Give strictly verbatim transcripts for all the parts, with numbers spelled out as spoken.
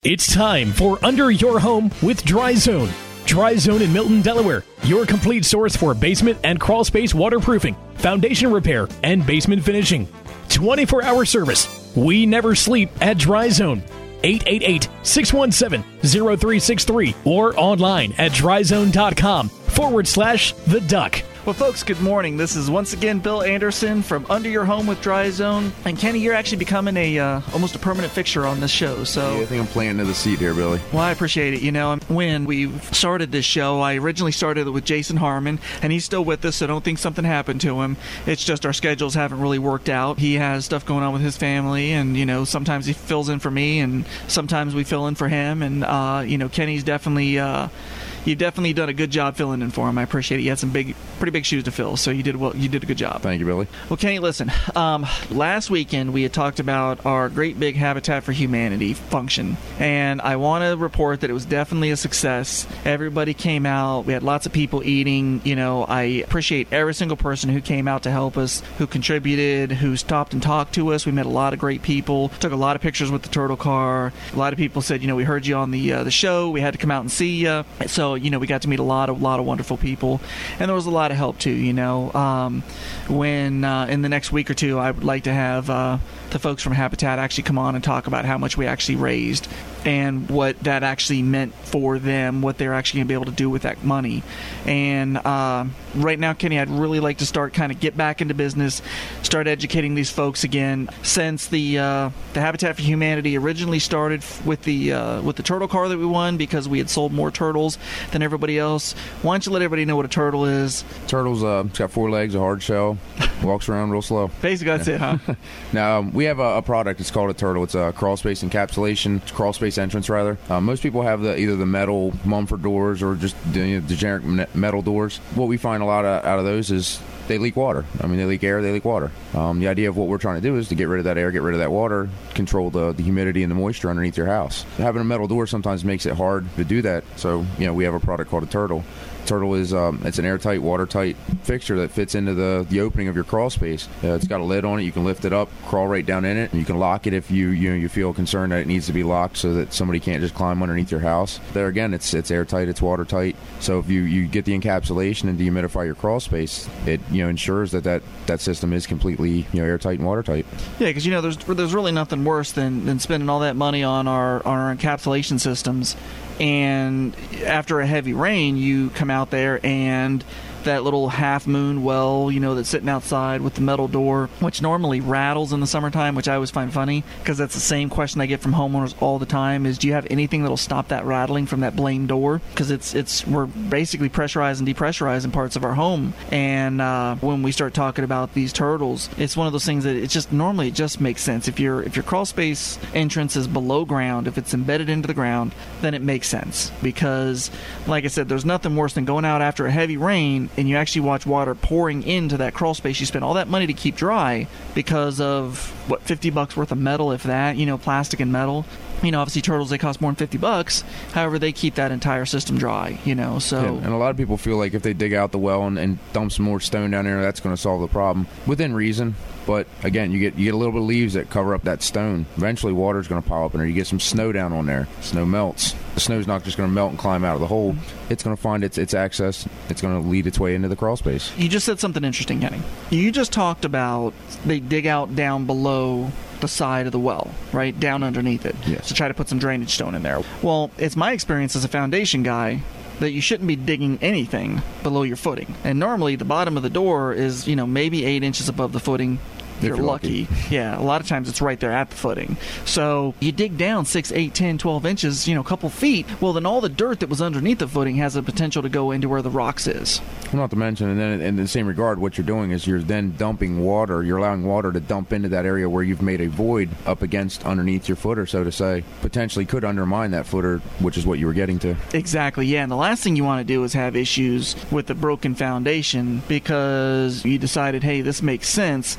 It's time for Under Your Home with Dry Zone. Dry Zone in Milton, Delaware, your complete source for basement and crawl space waterproofing, foundation repair, and basement finishing. twenty-four hour service. We never sleep at Dry Zone. eight eight eight, six one seven, zero three six three or online at dryzone.com forward slash the duck. Well, folks, good morning. This is once again Bill Anderson from Under Your Home with Dry Zone. And Kenny, you're actually becoming a uh, almost a permanent fixture on this show. So yeah, I think I'm playing to the seat here, Billy. Well, I appreciate it. You know, when we started this show, I originally started it with Jason Harmon, and he's still with us, so don't think something happened to him. It's just our schedules haven't really worked out. He has stuff going on with his family, and, you know, sometimes he fills in for me, and sometimes we fill in for him. And, uh, you know, Kenny's definitely... Uh, You've definitely done a good job filling in for him. I appreciate it. You had some big, pretty big shoes to fill, so you did well. You did a good job. Thank you, Billy. Well, Kenny, listen. Um, last weekend we had talked about our great big Habitat for Humanity function, and I want to report that it was definitely a success. Everybody came out. We had lots of people eating. You know, I appreciate every single person who came out to help us, who contributed, who stopped and talked to us. We met a lot of great people. Took a lot of pictures with the turtle car. A lot of people said, you know, we heard you on the uh, the show. We had to come out and see you. So. You know, we got to meet a lot of lot of wonderful people, and there was a lot of help too. You know, um, when uh, in the next week or two, I would like to have uh, the folks from Habitat actually come on and talk about how much we actually raised and what that actually meant for them, what they're actually going to be able to do with that money. And uh, right now, Kenny, I'd really like to start kind of get back into business, start educating these folks again. Since the uh, the Habitat for Humanity originally started with the uh, with the turtle car that we won because we had sold more turtles than everybody else. Why don't you let everybody know what a turtle is? Turtle's uh, it's got four legs, a hard shell, walks around real slow. Basically, that's yeah. it, huh? Now, um, we have a, a product. It's called a turtle. It's a crawl space encapsulation, crawl space entrance, rather. Uh, most people have the either the metal Mumford doors or just the, you know, the generic metal doors. What we find a lot of, out of those is they leak water. I mean, they leak air, they leak water. Um, the idea of what we're trying to do is to get rid of that air, get rid of that water, control the, the humidity and the moisture underneath your house. Having a metal door sometimes makes it hard to do that. So, you know, we have a product called a Turtle. Turtle is um, it's an airtight, watertight fixture that fits into the, the opening of your crawl space. Uh, it's got a lid on it. You can lift it up, crawl right down in it, and you can lock it if you you know you feel concerned that it needs to be locked so that somebody can't just climb underneath your house. There again, it's it's airtight, it's watertight. So if you, you get the encapsulation and dehumidify your crawl space, it you know ensures that that, that system is completely you know airtight and watertight. Yeah, because you know there's there's really nothing worse than, than spending all that money on our on our encapsulation systems. And after a heavy rain, you come out there and that little half moon well, you know, that's sitting outside with the metal door, which normally rattles in the summertime, which I always find funny because that's the same question I get from homeowners all the time is, do you have anything that'll stop that rattling from that blame door? Because it's it's we're basically pressurizing and depressurizing parts of our home. And uh, when we start talking about these turtles, it's one of those things that it just normally it just makes sense. If your if your crawl space entrance is below ground, if it's embedded into the ground, then it makes sense because, like I said, there's nothing worse than going out after a heavy rain and you actually watch water pouring into that crawl space. You spend all that money to keep dry because of, what, fifty bucks worth of metal, if that, you know, plastic and metal. You know, obviously turtles, they cost more than fifty bucks. However, they keep that entire system dry, you know, so. Yeah, and a lot of people feel like if they dig out the well and, and dump some more stone down there, that's going to solve the problem. Within reason. But again, you get you get a little bit of leaves that cover up that stone. Eventually, water's going to pile up in there. You get some snow down on there. Snow melts. The snow's not just going to melt and climb out of the hole. It's going to find its its access. It's going to lead its way into the crawl space. You just said something interesting, Kenny. You just talked about they dig out down below the side of the well, right? Down underneath it. Yes. To try to put some drainage stone in there. Well, it's my experience as a foundation guy that you shouldn't be digging anything below your footing. And normally the bottom of the door is, you know, maybe eight inches above the footing. If you're, you're lucky. lucky. Yeah, a lot of times it's right there at the footing. So you dig down six, eight, ten, twelve inches, you know, a couple feet, well, then all the dirt that was underneath the footing has the potential to go into where the rocks is. Well, not to mention, and then in the same regard, what you're doing is you're then dumping water. You're allowing water to dump into that area where you've made a void up against underneath your footer, so to say. Potentially could undermine that footer, which is what you were getting to. Exactly, yeah. And the last thing you want to do is have issues with the broken foundation because you decided, hey, this makes sense because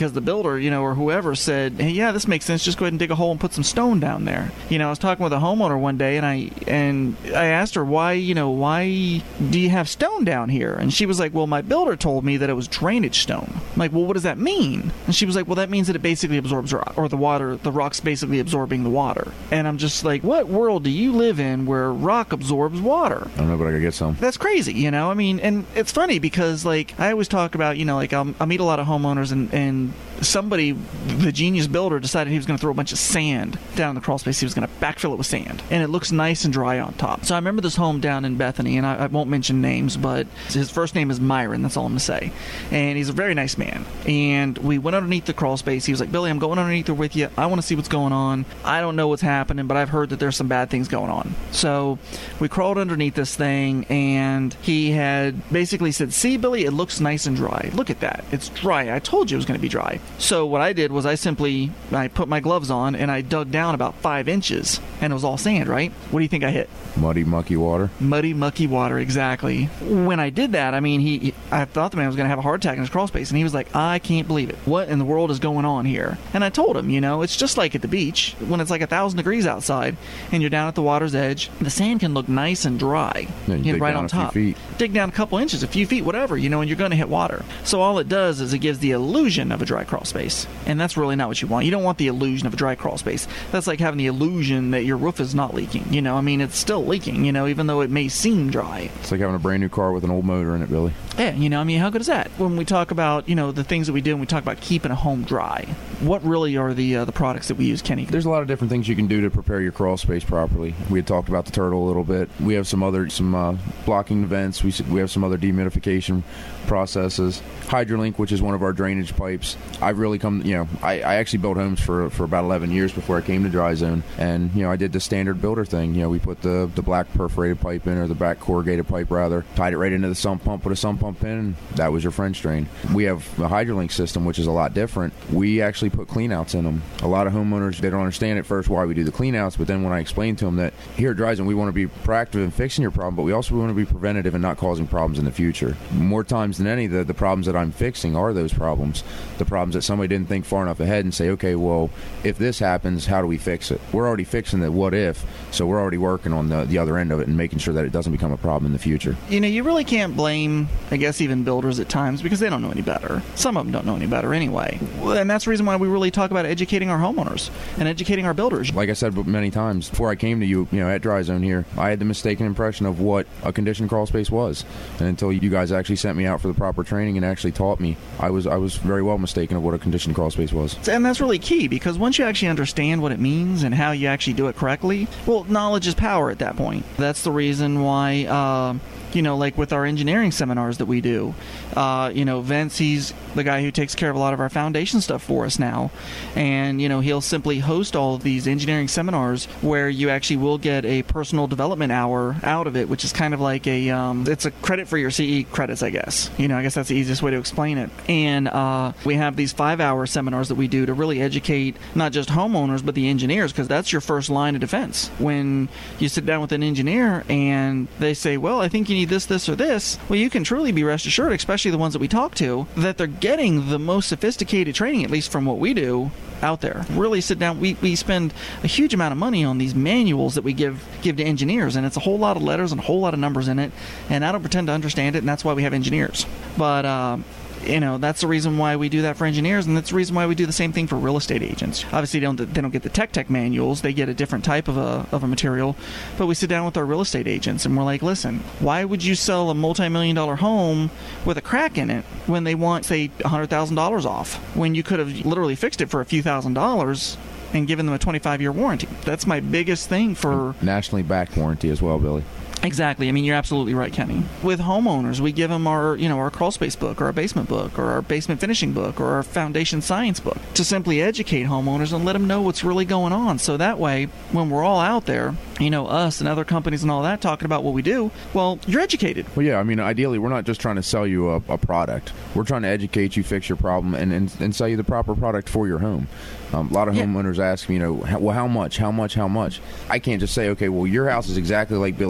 because the builder, you know, or whoever said, hey, yeah, this makes sense. Just go ahead and dig a hole and put some stone down there. You know, I was talking with a homeowner one day, and I and I asked her, why, you know, why do you have stone down here? And she was like, well, my builder told me that it was drainage stone. I'm like, well, what does that mean? And she was like, well, that means that it basically absorbs rock, or the water, the rock's basically absorbing the water. And I'm just like, what world do you live in where rock absorbs water? I don't know, but I could get some. That's crazy, you know? I mean, and it's funny because, like, I always talk about, you know, like, I'll, I meet a lot of homeowners, and, and somebody, the genius builder, decided he was going to throw a bunch of sand down in the crawl space. He was going to backfill it with sand, and it looks nice and dry on top. So I remember this home down in Bethany, and I, I won't mention names, but his first name is Myron. That's all I'm going to say. And he's a very nice man. And we went underneath the crawl space. He was like, Billy, I'm going underneath there with you. I want to see what's going on. I don't know what's happening, but I've heard that there's some bad things going on. So we crawled underneath this thing, and he had basically said, see, Billy, it looks nice and dry. Look at that. It's dry. I told you it was going to be dry. So what I did was I simply, I put my gloves on, and I dug down about five inches, and it was all sand, right? What do you think I hit? Muddy, mucky water. Muddy, mucky water, exactly. When I did that, I mean, he, he I thought the man was going to have a heart attack in his crawl space, and he was like, I can't believe it. What in the world is going on here? And I told him, you know, it's just like at the beach, when it's like a thousand degrees outside, and you're down at the water's edge, the sand can look nice and dry, yeah, you you know, dig right down on a few top. feet. Dig down a couple inches, a few feet, whatever, you know, and you're going to hit water. So all it does is it gives the illusion of a dry crawl space, and that's really not what you want. You don't want the illusion of a dry crawl space. That's like having the illusion that your roof is not leaking. You know, I mean, it's still leaking, you know, even though it may seem dry. It's like having a brand new car with an old motor in it, Billy. Yeah, you know, I mean, how good is that? When we talk about, you know, the things that we do and we talk about keeping a home dry, what really are the uh, the products that we use, Kenny? There's a lot of different things you can do to prepare your crawl space properly. We had talked about the turtle a little bit. We have some other, some uh, blocking vents. We, we have some other dehumidification processes. HydroLink, which is one of our drainage pipes. I've really come, you know, I, I actually built homes for, for about eleven years before I came to Dry Zone. And, you know, I did the standard builder thing. You know, we put the, the black perforated pipe in, or the black corrugated pipe rather, tied it right into the sump pump, put a sump pump in, and that was your French drain. We have a HydroLink system, which is a lot different. We actually put cleanouts in them. A lot of homeowners, they don't understand at first why we do the cleanouts, but then when I explain to them that here at Dry Zone, we want to be proactive in fixing your problem, but we also want to be preventative and not causing problems in the future. More times than any, the, the problems that I'm fixing are those problems. The problems that somebody didn't think far enough ahead and say, okay, well, if this happens, how do we fix it? We're already fixing the what if, so we're already working on the, the other end of it and making sure that it doesn't become a problem in the future. You know, you really can't blame, I guess, even builders at times, because they don't know any better. Some of them don't know any better anyway. And that's the reason why we really talk about educating our homeowners and educating our builders. Like I said many times, before I came to you, you know, at Dry Zone here, I had the mistaken impression of what a conditioned crawl space was. And until you guys actually sent me out for the proper training and actually taught me, I was I was very well mistaken of what a conditioned crawl space was. And that's really key, because once you actually understand what it means and how you actually do it correctly, well, knowledge is power at that point. That's the reason why, uh, you know, like with our engineering seminars that we do, uh, you know, Vince, he's the guy who takes care of a lot of our foundation stuff for us now. And, you know, he'll simply host all of these engineering seminars where you actually will get a personal development hour out of it, which is kind of like a, um, it's a credit for your C E credits, I guess. You know, I guess that's the easiest way to explain it. And uh, we have these five-hour seminars that we do to really educate not just homeowners, but the engineers, because that's your first line of defense. When you sit down with an engineer and they say, well, I think you need this, this, or this, well, you can truly be rest assured, especially the ones that we talk to, that they're getting the most sophisticated training, at least from what we do, out there. Really sit down. We, we spend a huge amount of money on these manuals that we give give to engineers, and it's a whole lot of letters and a whole lot of numbers in it, and I don't pretend to understand it, and that's why we have engineers. But uh, you know, that's the reason why we do that for engineers, and that's the reason why we do the same thing for real estate agents. Obviously, they don't, they don't get the tech tech manuals. They get a different type of a, of a material, but we sit down with our real estate agents, and we're like, listen, why would you sell a multi-million dollar home with a crack in it when they want, say, one hundred thousand dollars off, when you could have literally fixed it for a few thousand dollars and given them a twenty-five year warranty? That's my biggest thing for... Nationally backed warranty as well, Billy. Exactly. I mean, you're absolutely right, Kenny. With homeowners, we give them our, you know, our crawl space book, or our basement book, or our basement finishing book, or our foundation science book, to simply educate homeowners and let them know what's really going on. So that way, when we're all out there, you know, us and other companies and all that, talking about what we do, well, you're educated. Well, yeah, I mean, ideally, we're not just trying to sell you a, a product. We're trying to educate you, fix your problem, and, and, and sell you the proper product for your home. Um, a lot of homeowners yeah. ask me, you know, how, well, how much, how much, how much? I can't just say, okay, well, your house is exactly like Billy's house.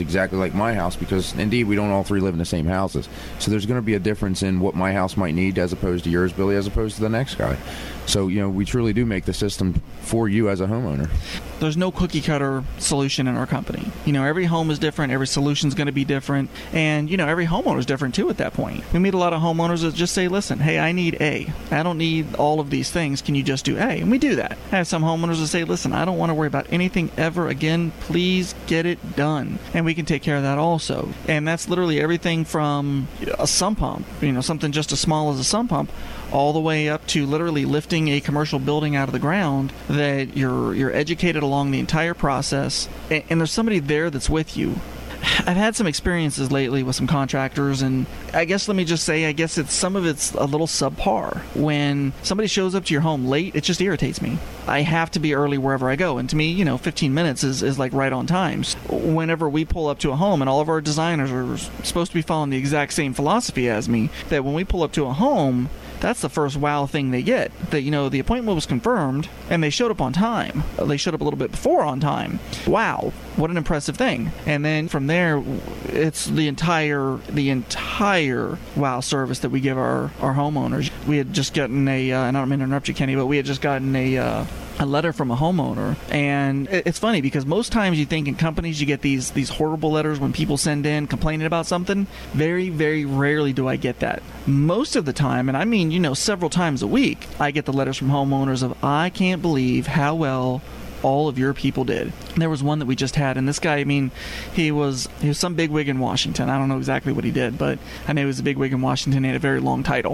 exactly like my house, because indeed we don't all three live in the same houses. So there's going to be a difference in what my house might need as opposed to yours, Billy, as opposed to the next guy. So, you know, we truly do make the system for you as a homeowner. There's no cookie cutter solution in our company. You know, every home is different. Every solution is going to be different. And, you know, every homeowner is different, too, at that point. We meet a lot of homeowners that just say, listen, hey, I need A. I don't need all of these things. Can you just do A? And we do that. I have some homeowners that say, listen, I don't want to worry about anything ever again. Please get it done. And we can take care of that also. And that's literally everything from a sump pump, you know, something just as small as a sump pump, all the way up to literally lifting a commercial building out of the ground, that you're you're educated along the entire process, and, and there's somebody there that's with you. I've had some experiences lately with some contractors, and I guess let me just say, I guess it's some of it's a little subpar. When somebody shows up to your home late, it just irritates me. I have to be early wherever I go, and to me, you know, fifteen minutes is, is like right on time. Whenever we pull up to a home, and all of our designers are supposed to be following the exact same philosophy as me, that when we pull up to a home, that's the first wow thing they get. That, you know, the appointment was confirmed and they showed up on time. They showed up a little bit before on time. Wow, what an impressive thing. And then from there, it's the entire the entire wow service that we give our, our homeowners. We had just gotten a, uh, and I don't mean to interrupt you, Kenny, but we had just gotten a uh, a letter from a homeowner, and it's funny because most times you think in companies you get these these horrible letters when people send in complaining about something. Very, very rarely do I get that. Most of the time, and I mean, you know, several times a week, I get the letters from homeowners of, I can't believe how well all of your people did. There was one that we just had, and this guy, I mean, he was he was some bigwig in Washington. I don't know exactly what he did, but I know he was a bigwig in Washington. He had a very long title.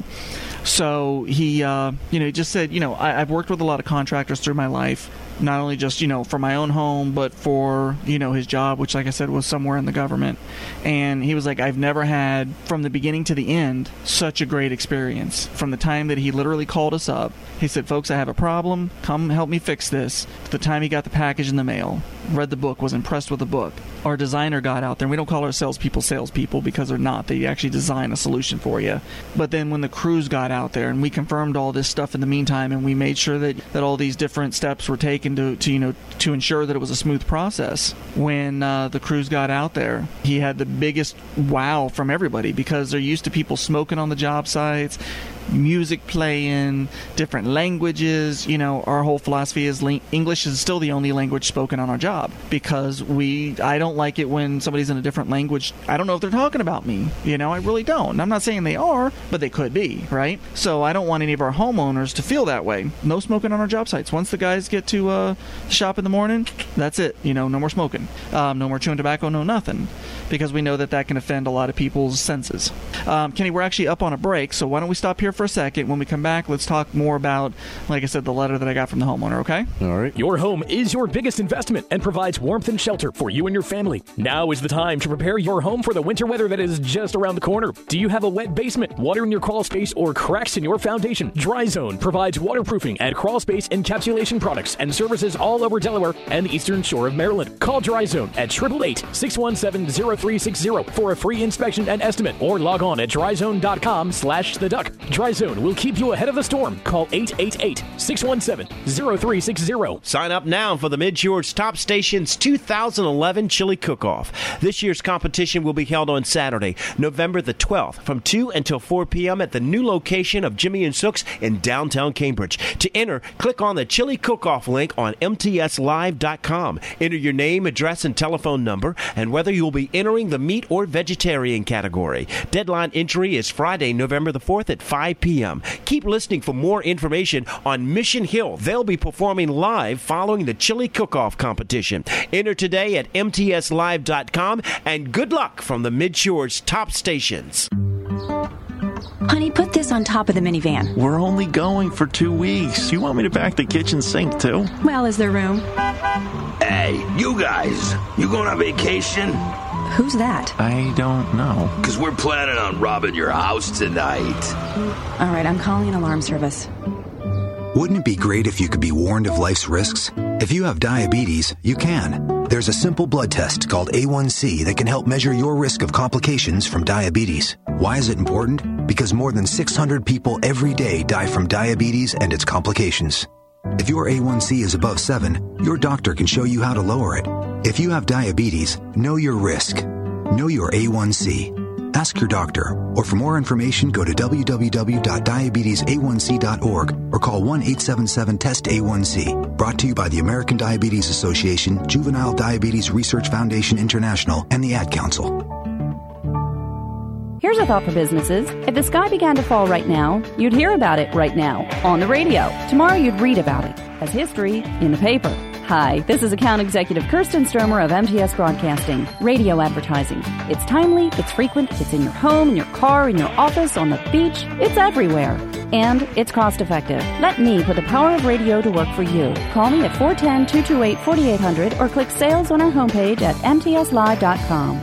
So he, uh, you know, he just said, you know, I, I've worked with a lot of contractors through my life, not only just, you know, for my own home, but for, you know, his job, which, like I said, was somewhere in the government. And he was like, I've never had, from the beginning to the end, such a great experience. From the time that he literally called us up, he said, folks, I have a problem. Come help me fix this. To the time he got the package in the mail, read the book, was impressed with the book. Our designer got out there, and we don't call our salespeople salespeople because they're not. They actually design a solution for you. But then when the crews got out there, and we confirmed all this stuff in the meantime, and we made sure that, that all these different steps were taken to, to you know to ensure that it was a smooth process. When uh, the crews got out there, he had the biggest wow from everybody, because they're used to people smoking on the job sites, music playing, different languages. You know, our whole philosophy is ling- English is still the only language spoken on our job, because we I don't like it when somebody's in a different language. I don't know if they're talking about me. You know, I really don't. And I'm not saying they are, but they could be, right? So I don't want any of our homeowners to feel that way. No smoking on our job sites. Once the guys get to uh, shop in the morning, that's it. You know, no more smoking. Um, no more chewing tobacco, no nothing. Because we know that that can offend a lot of people's senses. Um, Kenny, we're actually up on a break, so why don't we stop here for a second. When we come back, let's talk more about, like I said, the letter that I got from the homeowner, okay? All right. Your home is your biggest investment and provides warmth and shelter for you and your family. Now is the time to prepare your home for the winter weather that is just around the corner. Do you have a wet basement, water in your crawl space, or cracks in your foundation? DryZone provides waterproofing and crawl space encapsulation products and services all over Delaware and the eastern shore of Maryland. Call DryZone at eight eight eight, six one seven, zero three six zero for a free inspection and estimate, or log on at dryzone.com slash the duck. DryZone will keep you ahead of the storm. Call eight eight eight, six one seven, zero three six zero. Sign up now for the Mid-George Top Stations two thousand eleven Chili Cook-Off. This year's competition will be held on Saturday, November the twelfth, from two until four p.m. at the new location of Jimmy and Sook's in downtown Cambridge. To enter, click on the Chili Cook-Off link on m t s live dot com. Enter your name, address, and telephone number, and whether you'll be entering the meat or vegetarian category. Deadline entry is Friday, November the fourth at five p.m. Keep listening for more information on Mission Hill. They'll be performing live following the Chili Cook-Off competition. Enter today at m t s live dot com, and good luck from the Mid-George Top Stations. Honey, put this on top of the minivan. We're only going for two weeks. You want me to back the kitchen sink, too? Well, is there room? Hey, you guys, you going on vacation? Who's that? I don't know. Because we're planning on robbing your house tonight. All right, I'm calling an alarm service. Wouldn't it be great if you could be warned of life's risks? If you have diabetes, you can. There's a simple blood test called A one C that can help measure your risk of complications from diabetes. Why is it important? Because more than six hundred people every day die from diabetes and its complications. If your A one C is above seven, your doctor can show you how to lower it. If you have diabetes, know your risk. Know your A one C. Ask your doctor, or for more information, go to w w w dot diabetes a one c dot org or call one eight seven seven test A one C. Brought to you by the American Diabetes Association, Juvenile Diabetes Research Foundation International, and the Ad Council. Here's a thought for businesses. If the sky began to fall right now, you'd hear about it right now on the radio. Tomorrow you'd read about it as history in the paper. Hi, this is Account Executive Kirsten Stromer of M T S Broadcasting, radio advertising. It's timely, it's frequent, it's in your home, in your car, in your office, on the beach. It's everywhere. And it's cost effective. Let me put the power of radio to work for you. Call me at four one zero, two two eight, four eight zero zero or click sales on our homepage at m t s live dot com.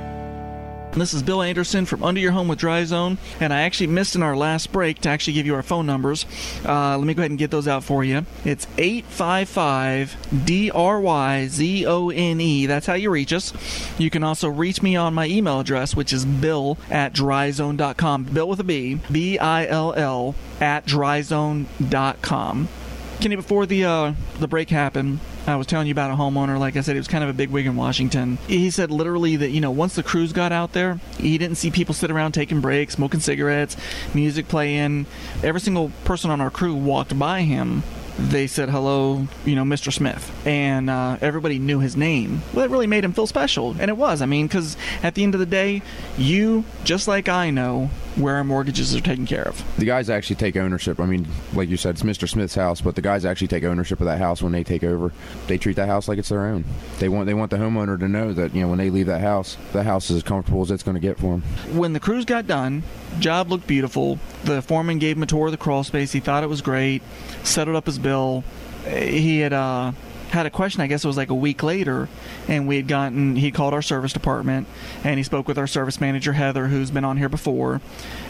This is Bill Anderson from Under Your Home with Dry Zone, and I actually missed in our last break to actually give you our phone numbers. Uh, let me go ahead and get those out for you. It's eight five five D R Y Z O N E. That's how you reach us. You can also reach me on my email address, which is bill at dry zone dot com. Bill with a B, B I L L, at dry zone dot com. Kenny, before the uh, the break happened, I was telling you about a homeowner. Like I said, he was kind of a bigwig in Washington. He said literally that, you know, once the crews got out there, he didn't see people sit around taking breaks, smoking cigarettes, music playing. Every single person on our crew walked by him. They said, hello, you know, Mister Smith. And uh, everybody knew his name. Well, it really made him feel special. And it was. I mean, because at the end of the day, you, just like I know, where our mortgages are taken care of. The guys actually take ownership. I mean, like you said, it's Mister Smith's house, but the guys actually take ownership of that house when they take over. They treat that house like it's their own. They want they want the homeowner to know that, you know, when they leave that house, the house is as comfortable as it's going to get for them. When the crews got done, job looked beautiful. The foreman gave him a tour of the crawl space. He thought it was great. Settled up his bill. He had uh, had a question, I guess it was like a week later, and we had gotten, he called our service department, and he spoke with our service manager, Heather, who's been on here before,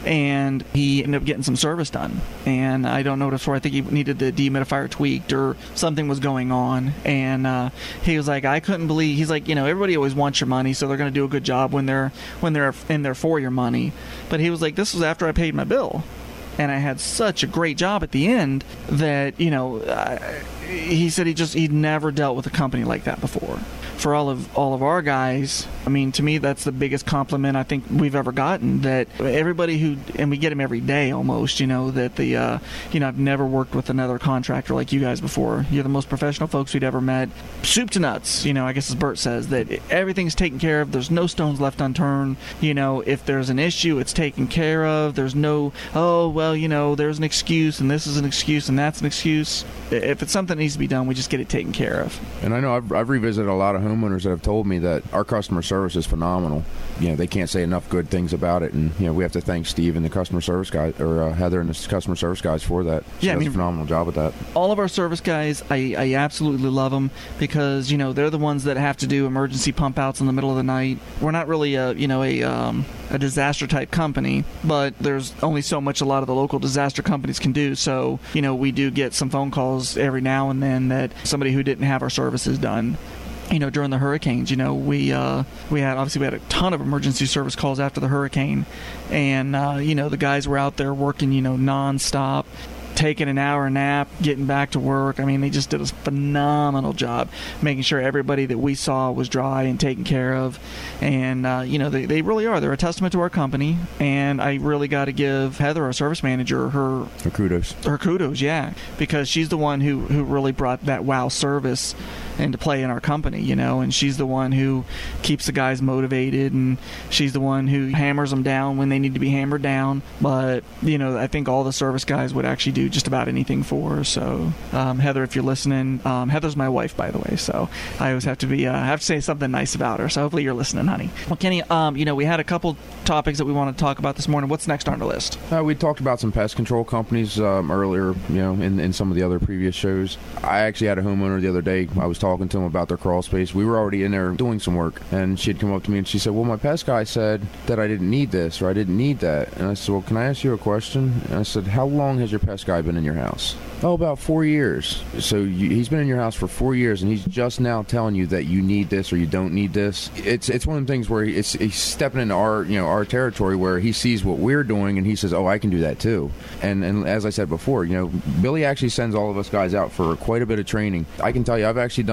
and he ended up getting some service done. And I don't know what it's for. I think he needed the dehumidifier tweaked or something was going on. And uh, he was like, I couldn't believe, he's like, you know, everybody always wants your money, so they're going to do a good job when they're when they're in there for your money. But he was like, this was after I paid my bill. And I had such a great job at the end that, you know, I, he said he just, he'd never dealt with a company like that before. For all of all of our guys, I mean, to me, that's the biggest compliment I think we've ever gotten. That everybody who, and we get them every day almost, you know, that the, uh, you know, I've never worked with another contractor like you guys before. You're the most professional folks we'd ever met. Soup to nuts, you know, I guess as Bert says, that everything's taken care of. There's no stones left unturned. You know, if there's an issue, it's taken care of. There's no, oh, well, you know, there's an excuse, and this is an excuse, and that's an excuse. If it's something that needs to be done, we just get it taken care of. And I know I've, I've revisited a lot of homeowners that have told me that our customer service is phenomenal. You know, they can't say enough good things about it, and you know, we have to thank Steve and the customer service guy, or uh, Heather and the customer service guys for that. She yeah, does I mean, a phenomenal job with that. All of our service guys, I, I absolutely love them because, you know, they're the ones that have to do emergency pump outs in the middle of the night. We're not really a, you know, a um, a disaster type company, but there's only so much a lot of the local disaster companies can do. So, you know, we do get some phone calls every now and then that somebody who didn't have our services done. You know, during the hurricanes, you know, we uh, we had obviously we had a ton of emergency service calls after the hurricane, and uh, you know, the guys were out there working, you know, nonstop, taking an hour nap, getting back to work. I mean, they just did a phenomenal job making sure everybody that we saw was dry and taken care of. And, uh, you know, they, they really are. They're a testament to our company. And I really got to give Heather, our service manager, her, her kudos. Her kudos, yeah. Because she's the one who, who really brought that wow service into play in our company, you know, and she's the one who keeps the guys motivated, and she's the one who hammers them down when they need to be hammered down. But, you know, I think all the service guys would actually do just about anything for her. So, um, Heather, if you're listening, um, Heather's my wife, by the way, so I always have to be, uh, have to say something nice about her. So hopefully you're listening, honey. Well, Kenny, um, you know, we had a couple topics that we want to talk about this morning. What's next on the list? Uh, we talked about some pest control companies um, earlier, you know, in, in some of the other previous shows. I actually had a homeowner the other day. I was talking to him about their crawl space. We were already in there doing some work, and she'd come up to me and she said, well, my pest guy said that I didn't need this, or I didn't need that. And I said, well, can I ask you a question? And I said, how long has your pest guy been in your house? Oh, about four years. So you, he's been in your house for four years, and he's just now telling you that you need this or you don't need this. It's it's one of the things where it's he's stepping into our you know our territory where he sees what we're doing, and he says, oh, I can do that too. And and as I said before, you know, Billy actually sends all of us guys out for quite a bit of training. I can tell you, I've actually done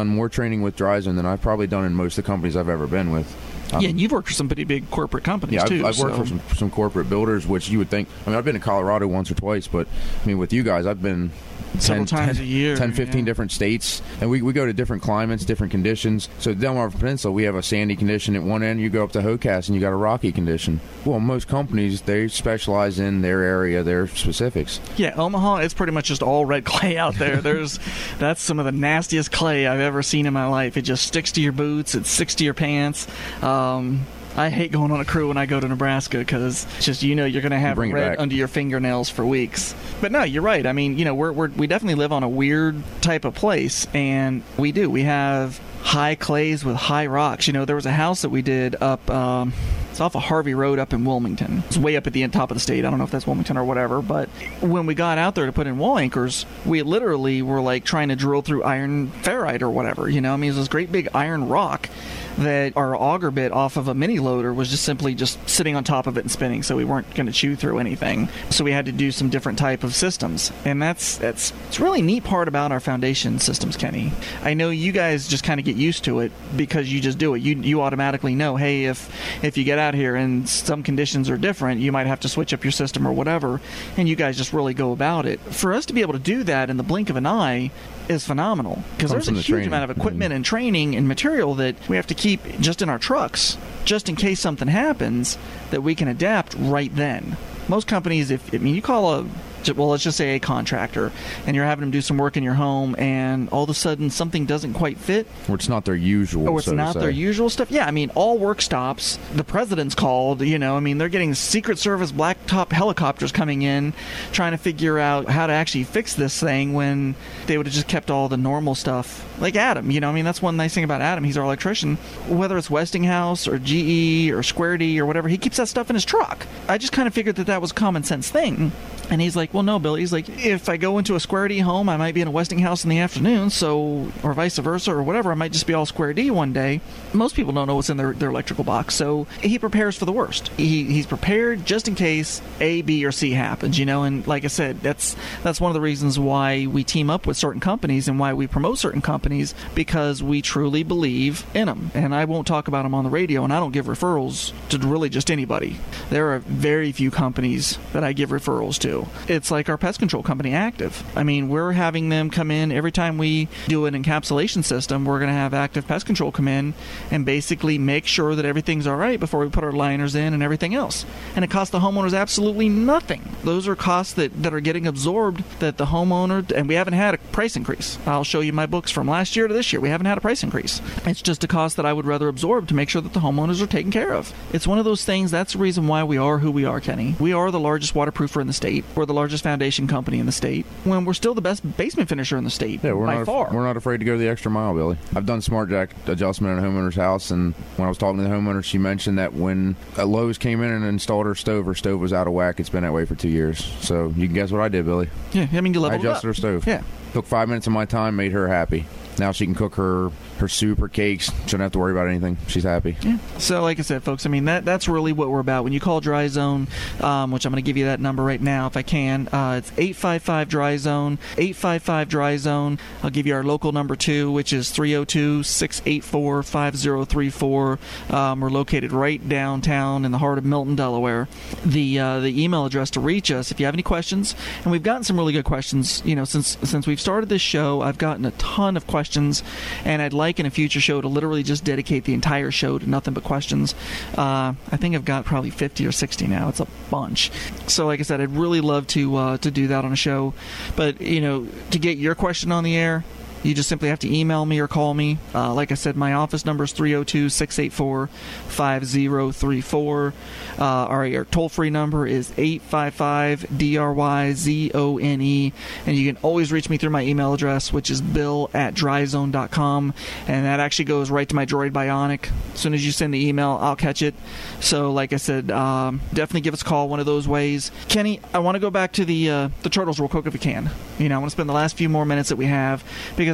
done more training with DryZone than I've probably done in most of the companies I've ever been with. Um, yeah, and you've worked for some pretty big corporate companies, yeah, too. I've, I've worked so. for some, some corporate builders, which you would think, I mean, I've been to Colorado once or twice, but, I mean, with you guys, I've been several ten, times ten, a year. ten, fifteen yeah. different states, and we, we go to different climates, different conditions. So Delmarva Peninsula, we have a sandy condition at one end. You go up to Hocas, and you got a rocky condition. Well, most companies, they specialize in their area, their specifics. Yeah, Omaha, it's pretty much just all red clay out there. There's That's some of the nastiest clay I've ever seen in my life. It just sticks to your boots. It sticks to your pants. Um... I hate going on a crew when I go to Nebraska because just, you know, you're going to have Bring it red back. under your fingernails for weeks. But no, you're right. I mean, you know, we're, we're we definitely live on a weird type of place, and we do. We have high clays with high rocks. You know, there was a house that we did up. Um, it's off of Harvey Road up in Wilmington. It's way up at the end, top of the state. I don't know if that's Wilmington or whatever. But when we got out there to put in wall anchors, we literally were like trying to drill through iron ferrite or whatever. You know, I mean, it was this great big iron rock that our auger bit off of a mini loader was just simply just sitting on top of it and spinning, so we weren't going to chew through anything. So we had to do some different type of systems, and that's that's it's really neat part about our foundation systems, Kenny. I know you guys just kind of get used to it because you just do it. You you automatically know, hey, if if you get out here and some conditions are different, you might have to switch up your system or whatever, and you guys just really go about it. For us to be able to do that in the blink of an eye is phenomenal because there's a the huge training. amount of equipment Mm-hmm. and training and material that we have to keep just in our trucks, just in case something happens, that we can adapt right then. Most companies, if I mean, you call a well, let's just say a contractor, and you're having them do some work in your home, and all of a sudden something doesn't quite fit, Or it's not their usual. or it's so to not say. their usual stuff. Yeah, I mean, all work stops. The president's called. You know, I mean, they're getting Secret Service blacktop helicopters coming in, trying to figure out how to actually fix this thing when they would have just kept all the normal stuff. Like Adam, you know, I mean, that's one nice thing about Adam. He's our electrician. Whether it's Westinghouse or G E or Square D or whatever, he keeps that stuff in his truck. I just kind of figured that that was a common sense thing. And he's like, well, no, Billy. He's like, if I go into a Square D home, I might be in a Westinghouse in the afternoon, so, or vice versa, or whatever. I might just be all Square D one day. Most people don't know what's in their, their electrical box, so he prepares for the worst. He, he's prepared just in case A, B, or C happens, you know. And like I said, that's that's one of the reasons why we team up with certain companies and why we promote certain companies, because we truly believe in them. And I won't talk about them on the radio, and I don't give referrals to really just anybody. There are very few companies that I give referrals to. It's like our pest control company, Active. I mean, we're having them come in every time we do an encapsulation system. We're going to have Active Pest Control come in and basically make sure that everything's all right before we put our liners in and everything else. And it costs the homeowners absolutely nothing. Those are costs that, that are getting absorbed that the homeowner, and we haven't had a price increase. I'll show you my books from last year to this year. We haven't had a price increase. It's just a cost that I would rather absorb to make sure that the homeowners are taken care of. It's one of those things. That's the reason why we are who we are, Kenny. We are the largest waterproofer in the state. We're the largest foundation company in the state, when we're still the best basement finisher in the state. Yeah, we're by not far. We're not afraid to go the extra mile, Billy. I've done smart jack adjustment at a homeowner's house, and when I was talking to the homeowner, she mentioned that when a Lowe's came in and installed her stove, her stove was out of whack. It's been that way for two years. So you can guess what I did, Billy. Yeah, I mean, you I leveled adjusted up. her stove. Yeah. Took five minutes of my time, made her happy. Now she can cook her, her soup or cakes. Shouldn't have to worry about anything. She's happy. Yeah. So, like I said, folks, I mean, that that's really what we're about. When you call DryZone, um, which I'm going to give you that number right now if I can, uh, it's eight five five dry zone, eight five five dry zone. I'll give you our local number, too, which is three oh two, six eight four, five oh three four. Um, we're located right downtown in the heart of Milton, Delaware. The uh, the email address to reach us, if you have any questions, and we've gotten some really good questions, you know, since since we've started this show, I've gotten a ton of questions. And I'd like in a future show to literally just dedicate the entire show to nothing but questions. Uh, I think I've got probably fifty or sixty now. It's a bunch. So like I said, I'd really love to uh, to do that on a show. But, you know, to get your question on the air, you just simply have to email me or call me. Uh, like I said, my office number is three oh two, six eight four, five oh three four. Uh, our, our toll-free number is eight five five D R Y Z O N E. And you can always reach me through my email address, which is bill at dryzone dot com. And that actually goes right to my Droid Bionic. As soon as you send the email, I'll catch it. So, like I said, um, definitely give us a call one of those ways. Kenny, I want to go back to the uh, the turtles real quick if we can. You know, I want to spend the last few more minutes that we have, because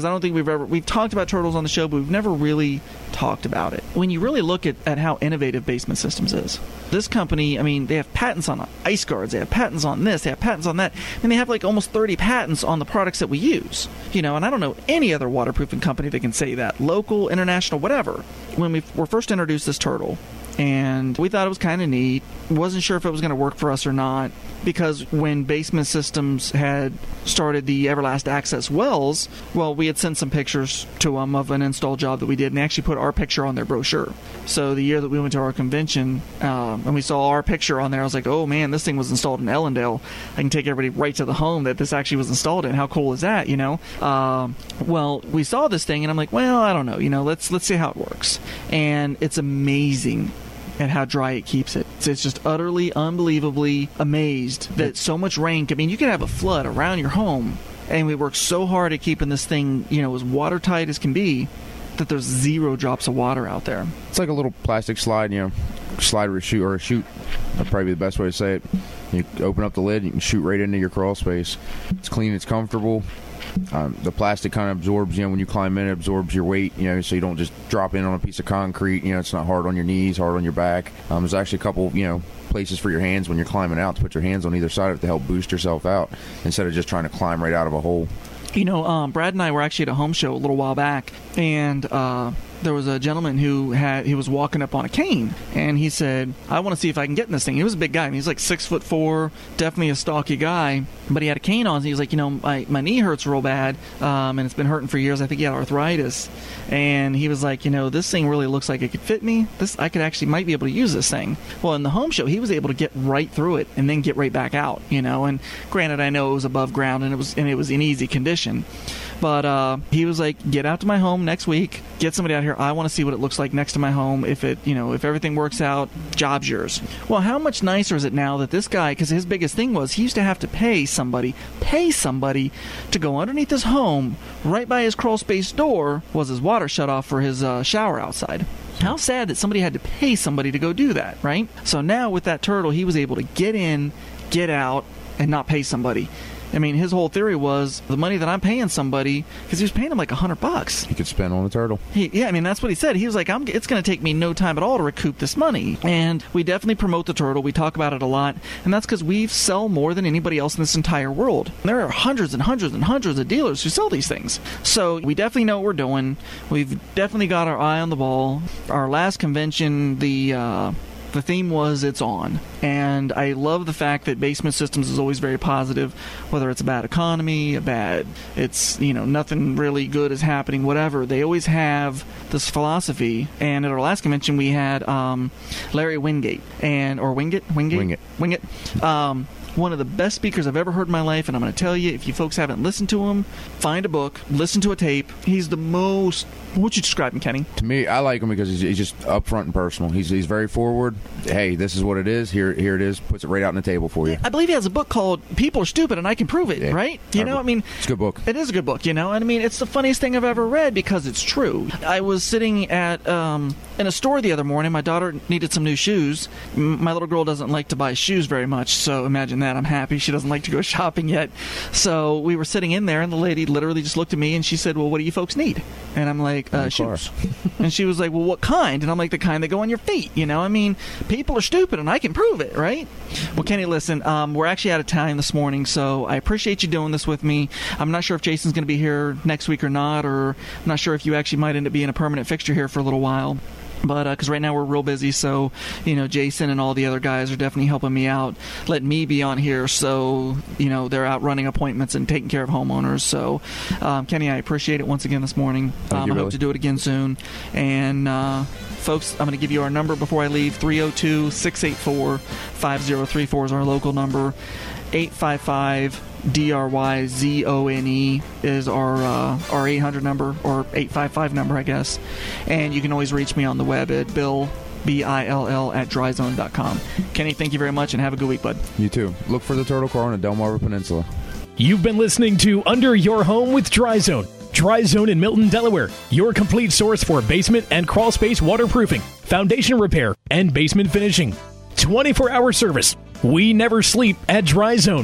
because I don't think we've ever we've talked about turtles on the show, but we've never really talked about it. When you really look at, at how innovative Basement Systems is, this company, I mean, they have patents on ice guards, they have patents on this, they have patents on that, and they have like almost thirty patents on the products that we use. You know, and I don't know any other waterproofing company that can say that, local, international, whatever. When we were first introduced this turtle, and we thought it was kind of neat. Wasn't sure if it was going to work for us or not, because when Basement Systems had started the Everlast Access wells, well, we had sent some pictures to them of an install job that we did, and they actually put our picture on their brochure. So the year that we went to our convention, um, and we saw our picture on there, I was like, oh man, this thing was installed in Ellendale. I can take everybody right to the home that this actually was installed in. How cool is that, you know? Um, well, we saw this thing, and I'm like, well, I don't know, you know, let's let's see how it works. And it's amazing at how dry it keeps it. It's just utterly, unbelievably amazed that so much rain, I mean, you could have a flood around your home, and we worked so hard at keeping this thing, you know, as watertight as can be, that there's zero drops of water out there. It's like a little plastic slide, you know, slide or shoot, or a chute. That'd probably be the best way to say it. You open up the lid, you can shoot right into your crawl space. It's clean, it's comfortable. Um, the plastic kind of absorbs, you know, when you climb in, it absorbs your weight, you know, so you don't just drop in on a piece of concrete. You know, it's not hard on your knees, hard on your back. Um, there's actually a couple, you know, places for your hands when you're climbing out to put your hands on either side of it to help boost yourself out instead of just trying to climb right out of a hole. You know, um, Brad and I were actually at a home show a little while back, and uh, there was a gentleman who had he was walking up on a cane, and he said, I want to see if I can get in this thing. He was a big guy. I mean, he's like six foot four, definitely a stocky guy, but he had a cane on. And he was like, you know, my, my knee hurts real bad, um, and it's been hurting for years. I think he had arthritis. And he was like, you know, this thing really looks like it could fit me. This I could actually might be able to use this thing. Well, in the home show, he was able to get right through it and then get right back out, you know. And granted, I know it was above ground and it was and it was in easy condition. But uh, he was like, get out to my home next week, get somebody out here. I want to see what it looks like next to my home. If it, you know, if everything works out, job's yours. Well, how much nicer is it now that this guy, because his biggest thing was he used to have to pay somebody, pay somebody to go underneath his home, right by his crawl space door was his water shut off for his uh, shower outside. How sad that somebody had to pay somebody to go do that, right? So now with that turtle, he was able to get in, get out, and not pay somebody. I mean, his whole theory was the money that I'm paying somebody, because he was paying him like a hundred bucks. He could spend on a turtle. He, yeah, I mean, that's what he said. He was like, I'm, it's going to take me no time at all to recoup this money. And we definitely promote the turtle. We talk about it a lot. And that's because we sell more than anybody else in this entire world. And there are hundreds and hundreds and hundreds of dealers who sell these things. So we definitely know what we're doing. We've definitely got our eye on the ball. Our last convention, the... Uh, The theme was it's on, and I love the fact that Basement Systems is always very positive, whether it's a bad economy, a bad, it's, you know, nothing really good is happening, whatever. They always have this philosophy, and at our last convention we had um, Larry Wingate, and or Wingate? Wingate? Wingate. Wingate. Um, one of the best speakers I've ever heard in my life, and I'm going to tell you, if you folks haven't listened to him, find a book, listen to a tape. He's the most... What would you describe him, Kenny? To me, I like him because he's, he's just upfront and personal. He's he's very forward. Hey, this is what it is. Here here it is. Puts it right out on the table for you. I believe he has a book called People Are Stupid and I Can Prove It, yeah. right? You know, I mean... It's a good book. It is a good book, you know? And I mean, it's the funniest thing I've ever read because it's true. I was sitting at um, in a store the other morning. My daughter needed some new shoes. M- my little girl doesn't like to buy shoes very much, so imagine that. I'm happy she doesn't like to go shopping yet. So we were sitting in there, and the lady literally just looked at me, and she said, well, what do you folks need? And I'm like, uh, shoes. And she was like, well, what kind? And I'm like, the kind that go on your feet, you know? I mean, people are stupid, and I can prove it, right? Well, Kenny, listen, um, we're actually out of time this morning, so I appreciate you doing this with me. I'm not sure if Jason's going to be here next week or not, or I'm not sure if you actually might end up being a permanent fixture here for a little while. But because uh, right now we're real busy, so, you know, Jason and all the other guys are definitely helping me out, letting me be on here, so, you know, they're out running appointments and taking care of homeowners. So, um, Kenny, I appreciate it once again this morning. Um, you, I really. hope to do it again soon. And, uh, folks, I'm going to give you our number before I leave. three oh two, six eight four, five oh three four is our local number. eight five five D R Y Z O N E is our uh, our eight hundred number, or eight five five number, I guess. And you can always reach me on the web at Bill, B I L L, at dry zone dot com. Kenny, thank you very much, and have a good week, bud. You too. Look for the turtle car on the Delmarva Peninsula. You've been listening to Under Your Home with Dry Zone. Dry Zone in Milton, Delaware. Your complete source for basement and crawl space waterproofing, foundation repair, and basement finishing. twenty-four hour service. We never sleep at Dry Zone.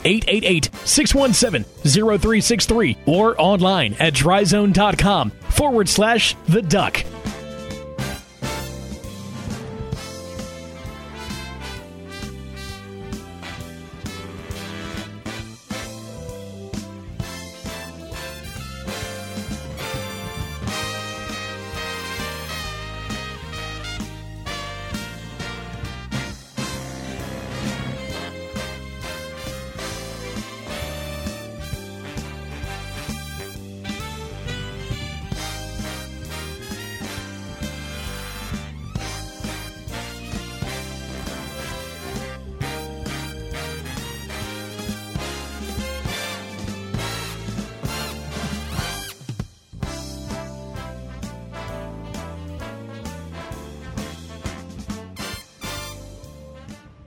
eight eight eight, six one seven, zero three six three or online at dryzone.com forward slash the duck.